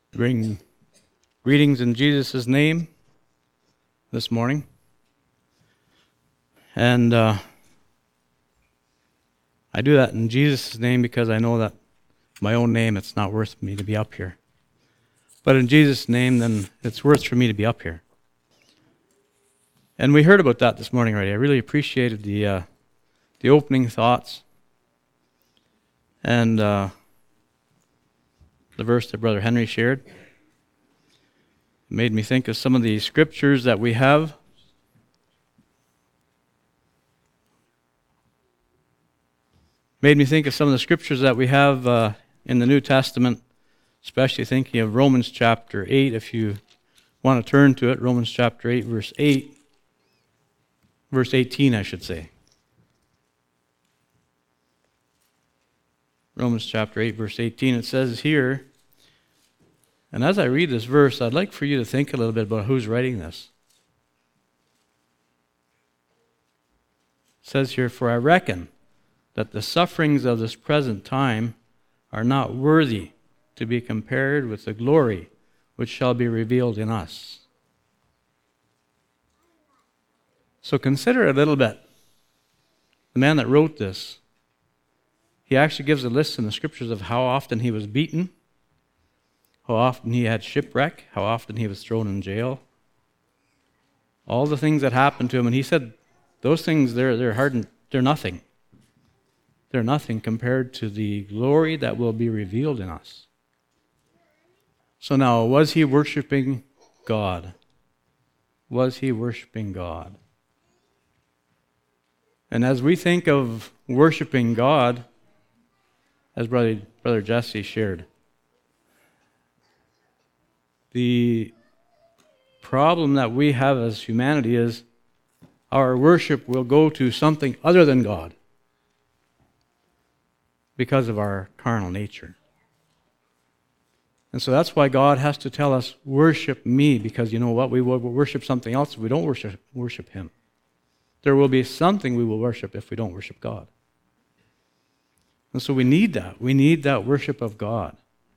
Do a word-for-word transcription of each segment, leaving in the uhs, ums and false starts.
Bring greetings in Jesus' name this morning. And uh, I do that in Jesus' name because I know that my own name, it's not worth me to be up here. But in Jesus' name, then it's worth for me to be up here. And we heard about that this morning already. I really appreciated the uh, the opening thoughts and uh, the verse that Brother Henry shared. It made me think of some of the scriptures that we have. Made me think of some of the scriptures that we have uh, in the New Testament, especially thinking of Romans chapter eight. If you want to turn to it, Romans chapter eight, verse eight. Verse eighteen, I should say. Romans chapter eight, verse eighteen, it says here, and as I read this verse, I'd like for you to think a little bit about who's writing this. It says here, "For I reckon that the sufferings of this present time are not worthy to be compared with the glory which shall be revealed in us." So consider it a little bit. The man that wrote this, he actually gives a list in the scriptures of how often he was beaten, how often he had shipwreck, how often he was thrown in jail, all the things that happened to him. And he said, those things, they're, they're hard, they're nothing. They're nothing compared to the glory that will be revealed in us. So now, was he worshiping God? Was he worshiping God? And as we think of worshiping God, as Brother, Brother Jesse shared, the problem that we have as humanity is our worship will go to something other than God because of our carnal nature. And so that's why God has to tell us, worship me, because you know what? We will worship something else if we don't worship, worship Him. There will be something we will worship if we don't worship God. And so we need that. We need that worship of God.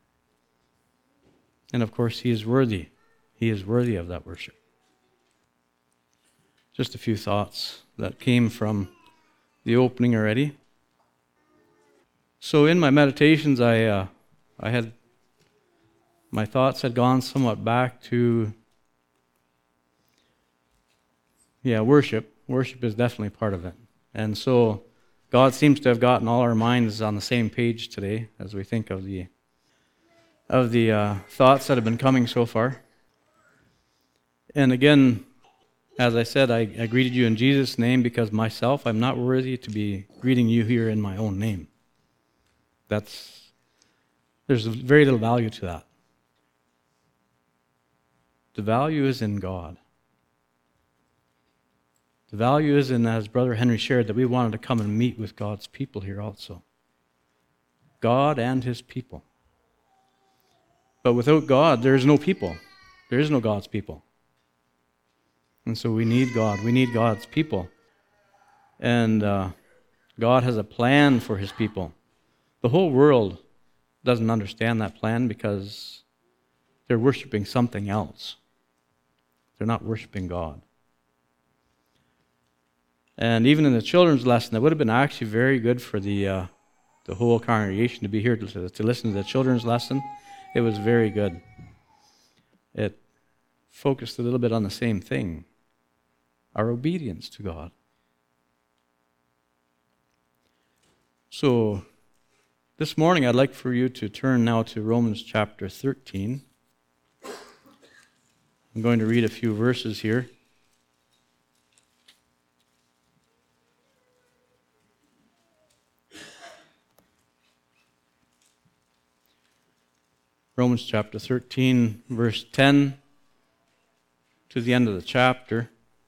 And of course, He is worthy. He is worthy of that worship. Just a few thoughts that came from the opening already. So in my meditations, I uh, I had, my thoughts had gone somewhat back to, yeah, worship. Worship is definitely part of it. And so God seems to have gotten all our minds on the same page today as we think of the of the uh, thoughts that have been coming so far. And again, as I said, I, I greeted you in Jesus' name because myself, I'm not worthy to be greeting you here in my own name. That's, there's very little value to that. The value is in God. The value is in, as Brother Henry shared, that we wanted to come and meet with God's people here also. God and His people. But without God, there is no people. There is no God's people. And so we need God. We need God's people. And uh, God has a plan for His people. The whole world doesn't understand that plan because they're worshiping something else. They're not worshiping God. And even in the children's lesson, it would have been actually very good for the uh, the whole congregation to be here to, to listen to the children's lesson. It was very good. It focused a little bit on the same thing, our obedience to God. So this morning, I'd like for you to turn now to Romans chapter thirteen. I'm going to read a few verses here. Romans chapter thirteen, verse ten to the end of the chapter.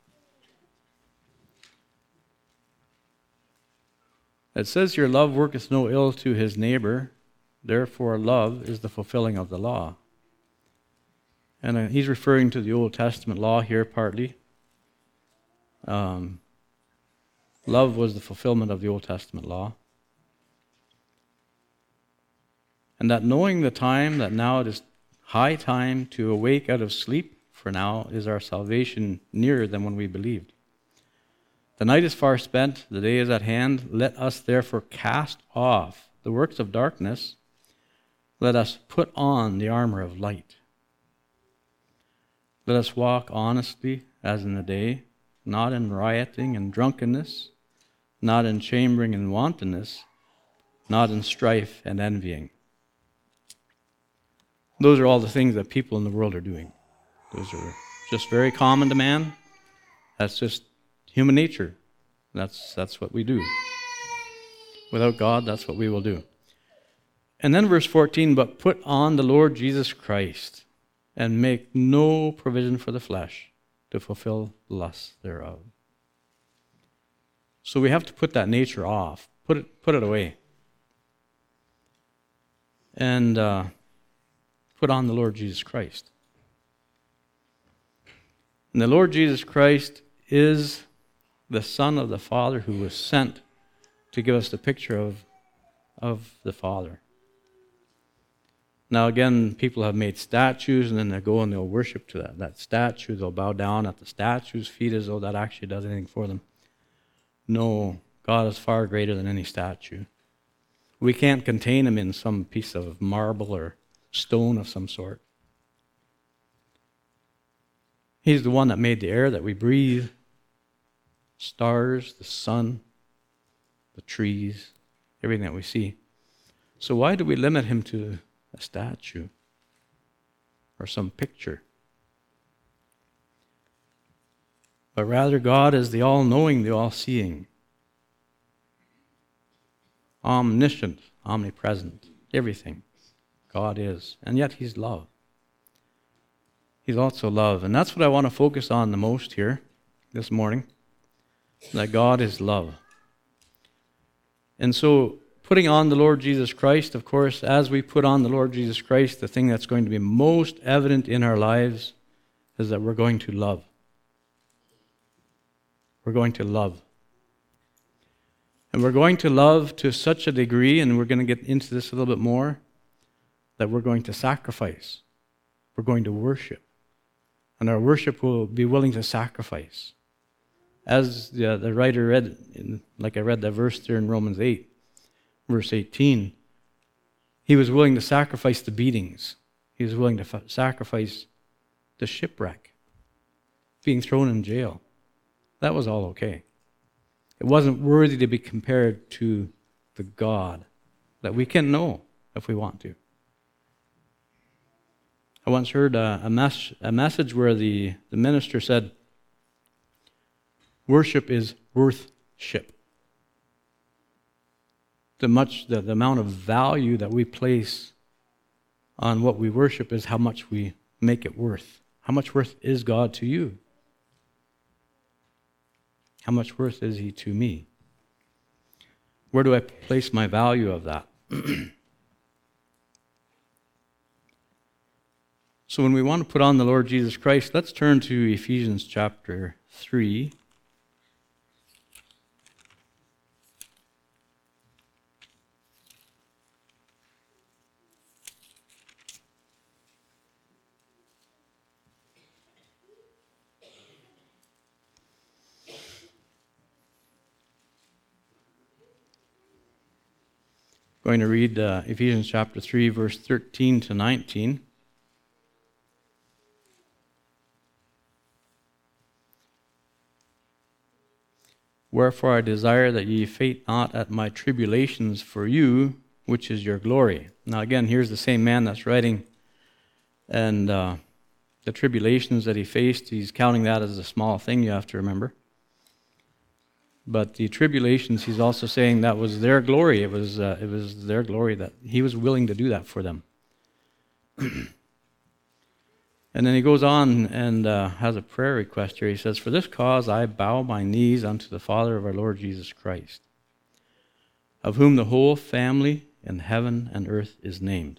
It says here, "Love worketh no ill to his neighbor, therefore love is the fulfilling of the law." And uh, he's referring to the Old Testament law here partly. Um, love was the fulfillment of the Old Testament law. And that knowing the time, that now it is high time to awake out of sleep, for now is our salvation nearer than when we believed. The night is far spent, the day is at hand. Let us therefore cast off the works of darkness. Let us put on the armor of light. Let us walk honestly as in the day, not in rioting and drunkenness, not in chambering and wantonness, not in strife and envying. Those are all the things that people in the world are doing. Those are just very common to man. That's just human nature. That's that's what we do. Without God, that's what we will do. And then verse fourteen, but put on the Lord Jesus Christ, and make no provision for the flesh to fulfill the lusts thereof. So we have to put that nature off, put it put it away, and uh, put on the Lord Jesus Christ. And the Lord Jesus Christ is the Son of the Father who was sent to give us the picture of, of the Father. Now again, people have made statues, and then they go and they'll worship to that, that statue. They'll bow down at the statue's feet as though that actually does anything for them. No, God is far greater than any statue. We can't contain him in some piece of marble or stone of some sort. He's the one that made the air that we breathe, stars, the sun, the trees, everything that we see. So why do we limit him to a statue or some picture? But rather, God is the all-knowing, the all-seeing, omniscient, omnipresent, everything. God is. And yet he's love. He's also love. And that's what I want to focus on the most here this morning, that God is love. And so, putting on the Lord Jesus Christ, of course, as we put on the Lord Jesus Christ, the thing that's going to be most evident in our lives is that we're going to love. We're going to love. And we're going to love to such a degree, and we're going to get into this a little bit more, that we're going to sacrifice. We're going to worship. And our worship will be willing to sacrifice. As the, the writer read, in, like I read that verse there in Romans eight, verse eighteen, he was willing to sacrifice the beatings. He was willing to f- sacrifice the shipwreck, being thrown in jail. That was all okay. It wasn't worthy to be compared to the God that we can know if we want to. I once heard a, a, mes- a message where the, the minister said, worship is worth-ship. The much the, the amount of value that we place on what we worship is how much we make it worth. How much worth is God to you? How much worth is he to me? Where do I place my value of that? So when we want to put on the Lord Jesus Christ, let's turn to Ephesians chapter three. Going to read uh, Ephesians chapter three, verse thirteen to nineteen. Wherefore I desire that ye faint not at my tribulations for you, which is your glory. Now again, here's the same man that's writing, and uh, the tribulations that he faced, he's counting that as a small thing, you have to remember. But the tribulations, he's also saying that was their glory. It was uh, it was their glory that he was willing to do that for them. And then he goes on and uh, has a prayer request here. He says, for this cause I bow my knees unto the Father of our Lord Jesus Christ, of whom the whole family in heaven and earth is named,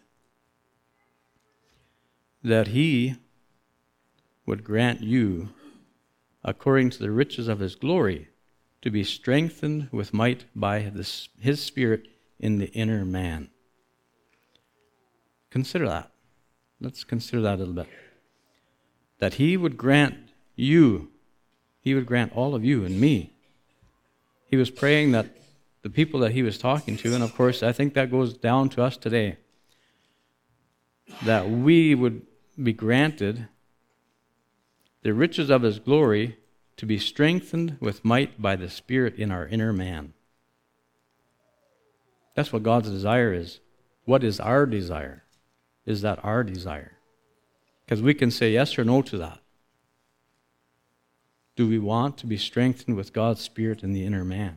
that he would grant you, according to the riches of his glory, to be strengthened with might by this, his Spirit in the inner man. Consider that. let's consider that a little bit. That he would grant you, he would grant all of you and me. He was praying that the people that he was talking to, and of course I think that goes down to us today, that we would be granted the riches of his glory to be strengthened with might by the Spirit in our inner man. That's what God's desire is. What is our desire? Is that our desire? Because we can say yes or no to that. Do we want to be strengthened with God's Spirit in the inner man?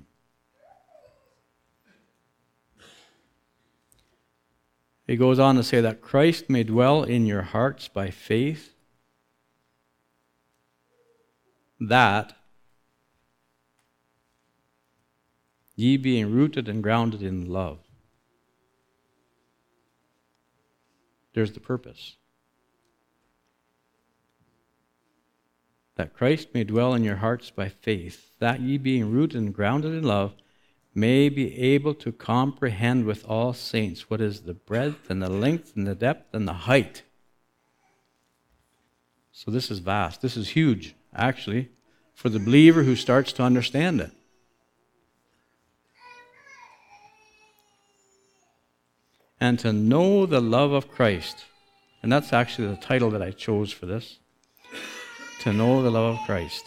He goes on to say that Christ may dwell in your hearts by faith, that ye being rooted and grounded in love. There's the purpose. That Christ may dwell in your hearts by faith, that ye being rooted and grounded in love, may be able to comprehend with all saints what is the breadth and the length and the depth and the height. So this is vast. This is huge, actually, for the believer who starts to understand it. And to know the love of Christ. And that's actually the title that I chose for this. To know the love of Christ.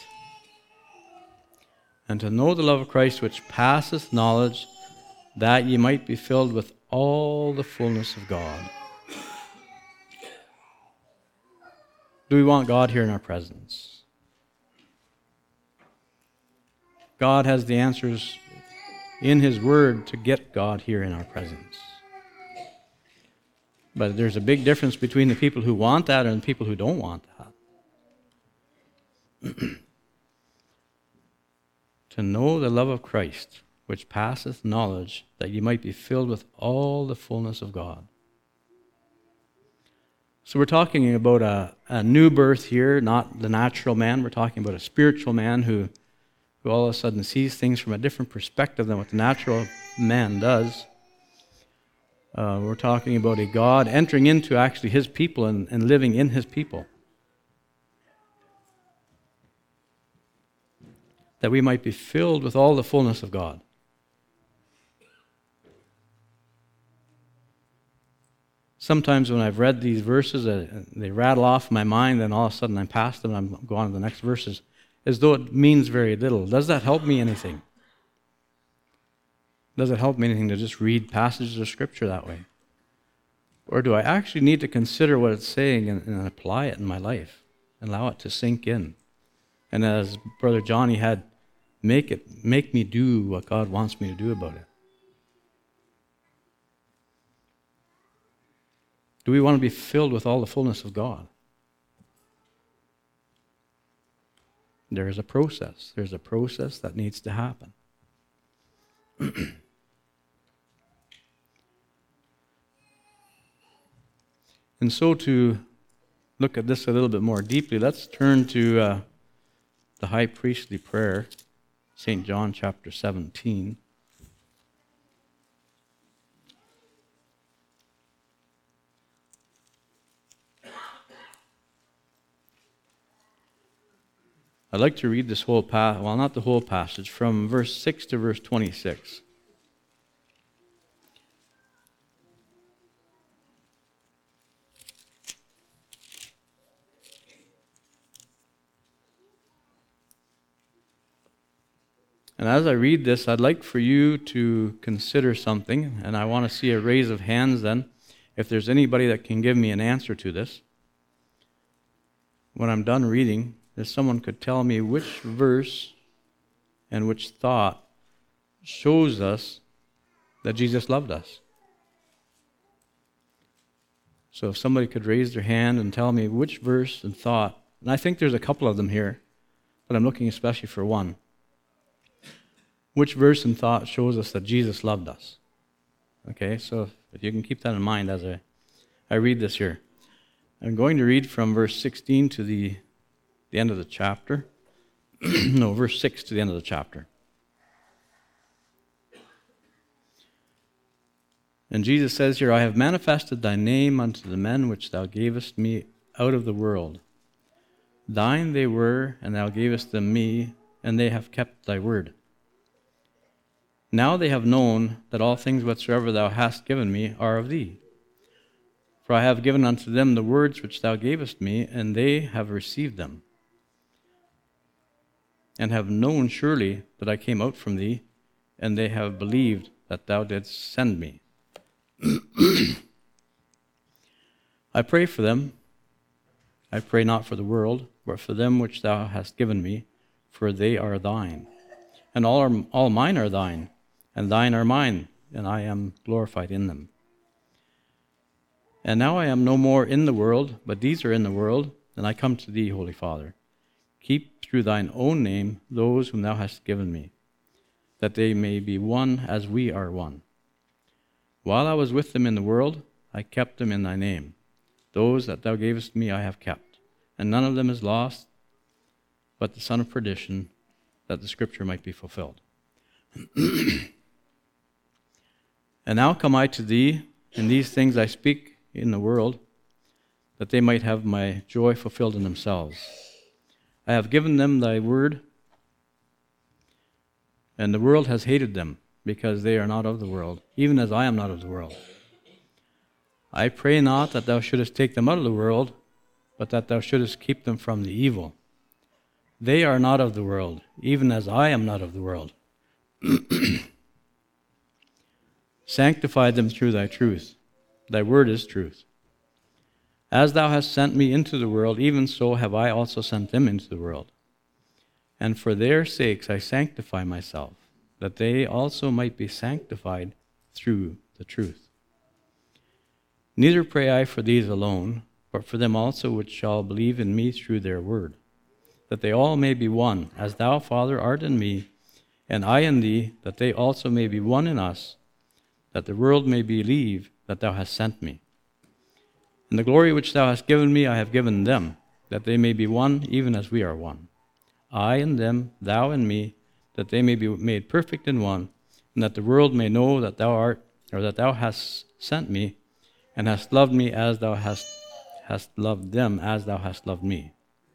And to know the love of Christ which passeth knowledge, that ye might be filled with all the fullness of God. Do we want God here in our presence? God has the answers in his word to get God here in our presence. But there's a big difference between the people who want that and the people who don't want that. To know the love of Christ, which passeth knowledge, that ye might be filled with all the fullness of God. So we're talking about a, a new birth here, not the natural man. We're talking about a spiritual man who, who all of a sudden sees things from a different perspective than what the natural man does. Uh, we're talking about a God entering into actually his people and, and living in his people. That we might be filled with all the fullness of God. Sometimes when I've read these verses, uh, they rattle off in my mind, and all of a sudden I'm past them and I'm going on to the next verses, as though it means very little. Does that help me anything? Does it help me anything to just read passages of Scripture that way? Or do I actually need to consider what it's saying and, and apply it in my life, and allow it to sink in? And as Brother Johnny had, make it, make me do what God wants me to do about it. Do we want to be filled with all the fullness of God? There is a process. There's a process that needs to happen. And so to look at this a little bit more deeply, let's turn to uh, the high priestly prayer, Saint John chapter seventeen. I'd like to read this whole passage, well, not the whole passage, from verse six to verse twenty-six. And as I read this, I'd like for you to consider something, and I want to see a raise of hands then, if there's anybody that can give me an answer to this. When I'm done reading, if someone could tell me which verse and which thought shows us that Jesus loved us. So if somebody could raise their hand and tell me which verse and thought, and I think there's a couple of them here, but I'm looking especially for one. Which verse and thought shows us that Jesus loved us? Okay, so if you can keep that in mind as I, I read this here. I'm going to read from verse sixteen to the, the end of the chapter. No, verse six to the end of the chapter. And Jesus says here, I have manifested thy name unto the men which thou gavest me out of the world. Thine they were, and thou gavest them me, and they have kept thy word. Now they have known that all things whatsoever thou hast given me are of thee. For I have given unto them the words which thou gavest me, and they have received them, and have known surely that I came out from thee, and they have believed that thou didst send me. I pray for them. I pray not for the world, but for them which thou hast given me, for they are thine. And all are, all mine are thine, and thine are mine, and I am glorified in them. And now I am no more in the world, but these are in the world, and I come to thee, Holy Father. Keep through thine own name those whom thou hast given me, that they may be one as we are one. While I was with them in the world, I kept them in thy name. Those that thou gavest me I have kept, and none of them is lost, but the son of perdition, that the scripture might be fulfilled. And now come I to thee, and these things I speak in the world, that they might have my joy fulfilled in themselves. I have given them thy word, and the world has hated them, because they are not of the world, even as I am not of the world. I pray not that thou shouldest take them out of the world, but that thou shouldest keep them from the evil. They are not of the world, even as I am not of the world. Sanctify them through thy truth. Thy word is truth. As thou hast sent me into the world, even so have I also sent them into the world. And for their sakes I sanctify myself, that they also might be sanctified through the truth. Neither pray I for these alone, but for them also which shall believe in me through their word, that they all may be one, as thou, Father, art in me, and I in thee, that they also may be one in us, that the world may believe that thou hast sent me. And the glory which thou hast given me I have given them, that they may be one even as we are one. I in them, thou in me, that they may be made perfect in one, and that the world may know that thou art, or that thou hast sent me, and hast loved me as thou hast, hast loved them as thou hast loved me.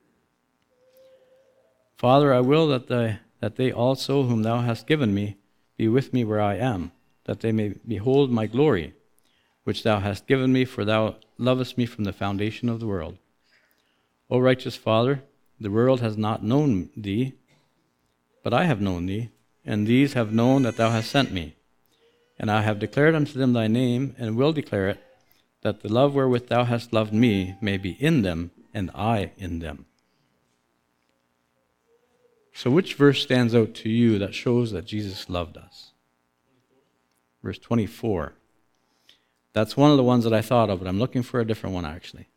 Father, I will that, the, that they also whom thou hast given me be with me where I am, that they may behold my glory, which thou hast given me, for thou lovest me from the foundation of the world. O righteous Father, the world has not known thee, but I have known thee, and these have known that thou hast sent me. And I have declared unto them thy name, and will declare it, that the love wherewith thou hast loved me may be in them, and I in them. So which verse stands out to you that shows that Jesus loved us? Verse twenty-four. That's one of the ones that I thought of, but I'm looking for a different one actually.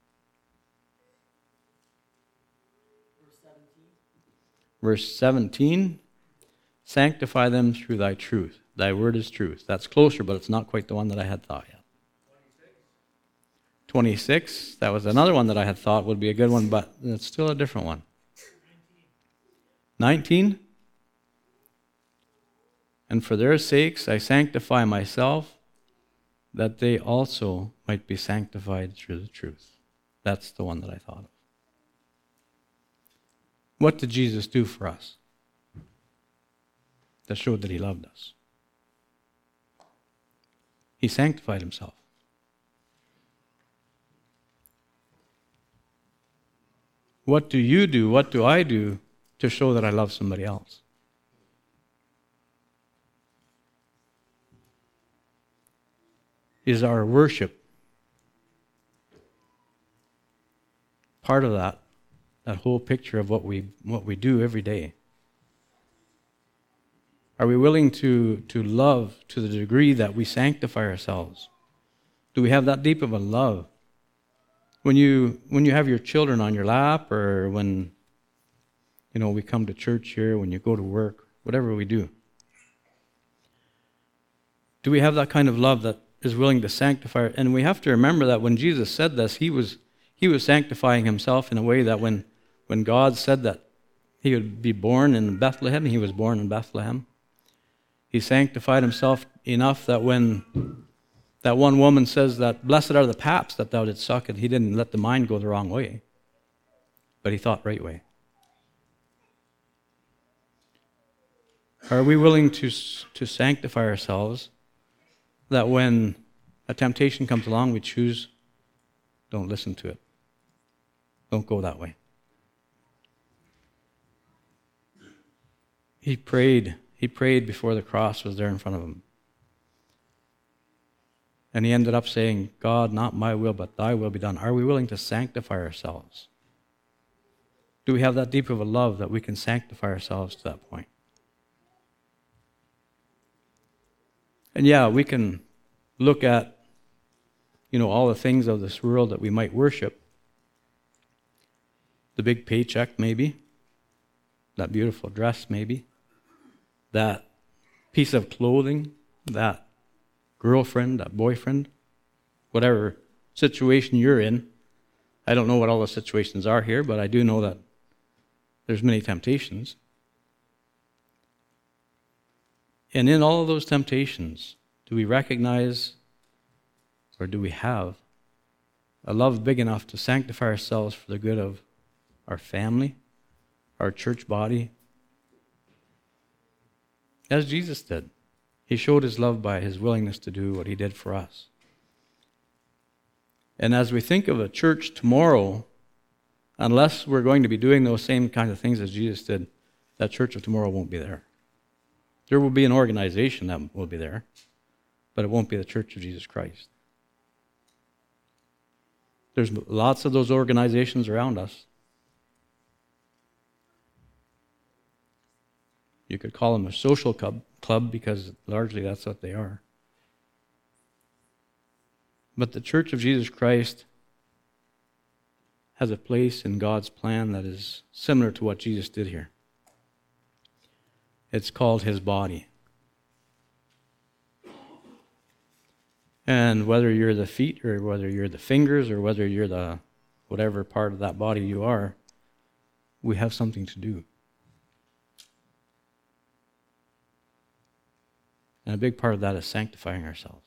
Verse seventeen, sanctify them through thy truth. Thy word is truth. That's closer, but it's not quite the one that I had thought yet. twenty-six, that was another one that I had thought would be a good one, but it's still a different one. nineteen, and for their sakes I sanctify myself, that they also might be sanctified through the truth. That's the one that I thought of. What did Jesus do for us that showed that he loved us? He sanctified himself. What do you do, what do I do to show that I love somebody else? Is our worship part of that? That whole picture of what we what we do every day. Are we willing to, to love to the degree that we sanctify ourselves? Do we have that deep of a love? When you when you have your children on your lap, or when you know we come to church here, when you go to work, whatever we do, do we have that kind of love that is willing to sanctify? And we have to remember that when Jesus said this, he was he was sanctifying himself in a way that when When God said that he would be born in Bethlehem, he was born in Bethlehem. He sanctified himself enough that when That one woman says that, blessed are the paps that thou didst suck, and he didn't let the mind go the wrong way, but he thought right way. Are we willing to, to sanctify ourselves that when a temptation comes along, we choose, don't listen to it. Don't go that way. He prayed. He prayed before the cross was there in front of him. And he ended up saying, God, not my will, but thy will be done. Are we willing to sanctify ourselves? Do we have that deep of a love that we can sanctify ourselves to that point? And yeah, we can look at, you know, all the things of this world that we might worship. The big paycheck, maybe. That beautiful dress, maybe. That piece of clothing, that girlfriend, that boyfriend, whatever situation you're in. I don't know what all the situations are here, but I do know that there's many temptations. And in all of those temptations, do we recognize or do we have a love big enough to sanctify ourselves for the good of our family, our church body? As Jesus did. He showed his love by his willingness to do what he did for us. And as we think of a church tomorrow, unless we're going to be doing those same kind of things as Jesus did, that church of tomorrow won't be there. There will be an organization that will be there, but it won't be the Church of Jesus Christ. There's lots of those organizations around us. You could call them a social club, club because largely that's what they are. But the Church of Jesus Christ has a place in God's plan that is similar to what Jesus did here. It's called his body. And whether you're the feet or whether you're the fingers or whether you're the whatever part of that body you are, we have something to do. And a big part of that is sanctifying ourselves.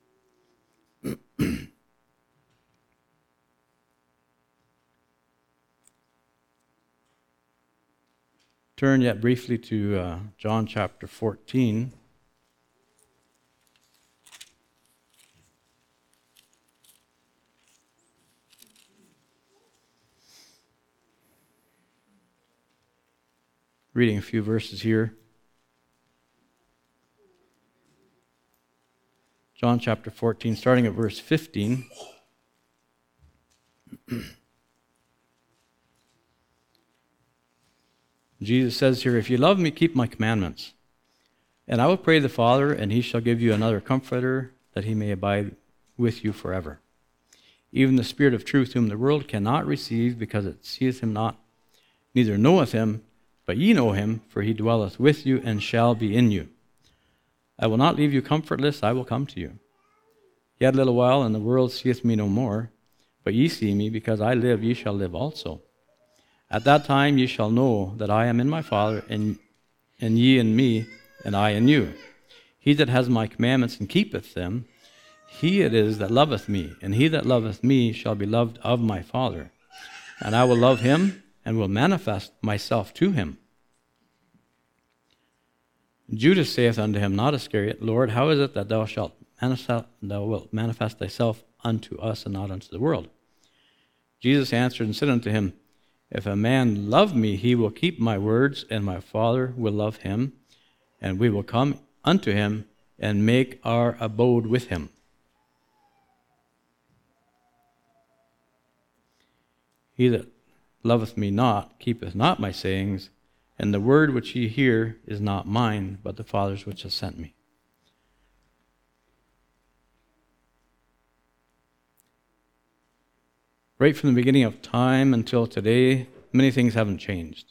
Turn yet briefly to uh, John chapter fourteen. Reading a few verses here. John chapter fourteen, starting at verse fifteen. Jesus says here, if you love me, keep my commandments. And I will pray the Father, and he shall give you another comforter, that he may abide with you forever. Even the Spirit of truth, whom the world cannot receive, because it seeth him not, neither knoweth him, but ye know him, for he dwelleth with you, and shall be in you. I will not leave you comfortless, I will come to you. Yet a little while, and the world seeth me no more, but ye see me, because I live, ye shall live also. At that time ye shall know that I am in my Father, and, and ye in me, and I in you. He that has my commandments and keepeth them, he it is that loveth me, and he that loveth me shall be loved of my Father. And I will love him, and will manifest myself to him. Judas saith unto him, not Iscariot, Lord, how is it that thou shalt manifest, thou wilt manifest thyself unto us, and not unto the world? Jesus answered and said unto him, if a man love me, he will keep my words, and my Father will love him, and we will come unto him, and make our abode with him. He that loveth me not, keepeth not my sayings, and the word which ye hear is not mine, but the Father's which has sent me. Right from the beginning of time until today, many things haven't changed.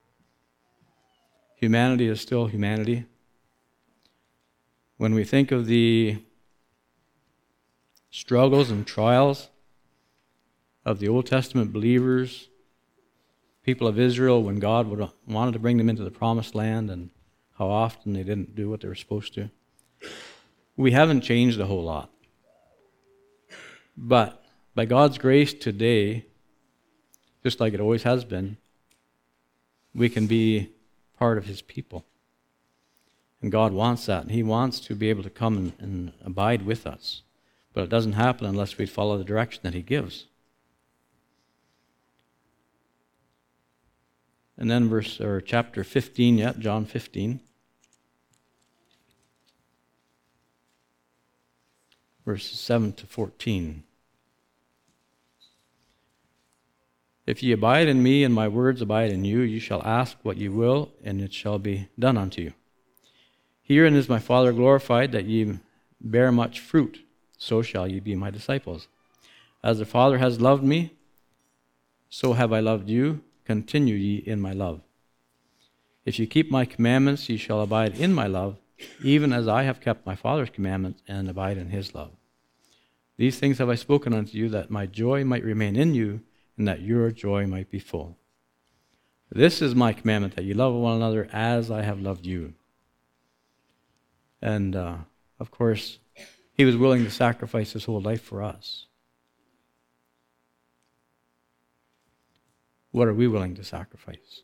Humanity is still humanity. When we think of the struggles and trials of the Old Testament believers, people of Israel, when God would, wanted to bring them into the promised land, and how often they didn't do what they were supposed to, we haven't changed a whole lot. But by God's grace today, just like it always has been, we can be part of his people. And God wants that. And he wants to be able to come and, and abide with us. But it doesn't happen unless we follow the direction that he gives. And then verse or chapter fifteen, yeah, John fifteen. Verses seven to fourteen. If ye abide in me, and my words abide in you, you shall ask what ye will, and it shall be done unto you. Herein is my Father glorified, that ye bear much fruit, so shall ye be my disciples. As the Father has loved me, so have I loved you. Continue ye in my love. If ye keep my commandments, ye shall abide in my love, even as I have kept my Father's commandments and abide in his love. These things have I spoken unto you, that my joy might remain in you, and that your joy might be full. This is my commandment, that ye love one another as I have loved you. And, uh, of course, he was willing to sacrifice his whole life for us. What are we willing to sacrifice?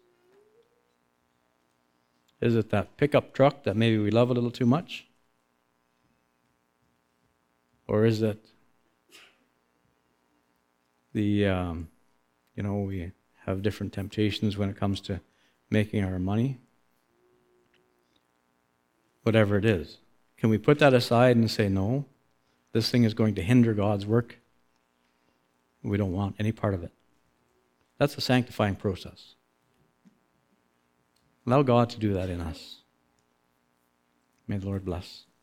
Is it that pickup truck that maybe we love a little too much? Or is it the, um, you know, we have different temptations when it comes to making our money? Whatever it is. Can we put that aside and say, no, this thing is going to hinder God's work? We don't want any part of it. That's the sanctifying process. Allow God to do that in us. May the Lord bless.